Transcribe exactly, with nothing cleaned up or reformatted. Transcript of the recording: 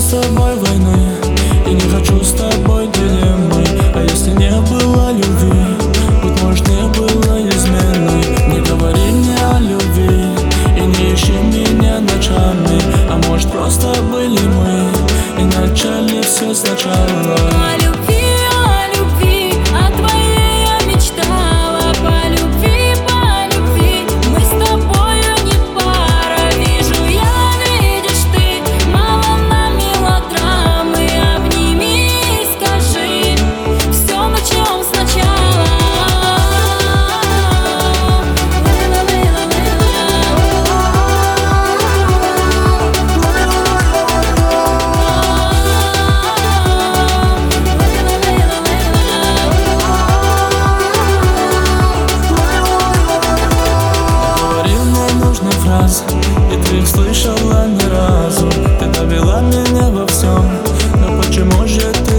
с тобой войны и не хочу с тобой дилеммы. А если не было любви, быть может не было измены. Не говори мне о любви и не ищи меня ночами. А может просто были мы и начали все сначала. О любви, о любви, о твоей я мечтала. По любви, по любви, мы с тобою не пара. Вижу я, видишь ты, мало нам мелодрамы. Обними и скажи, все начнем сначала. И ты их слышала ни разу. Ты довела меня во всем, но почему же ты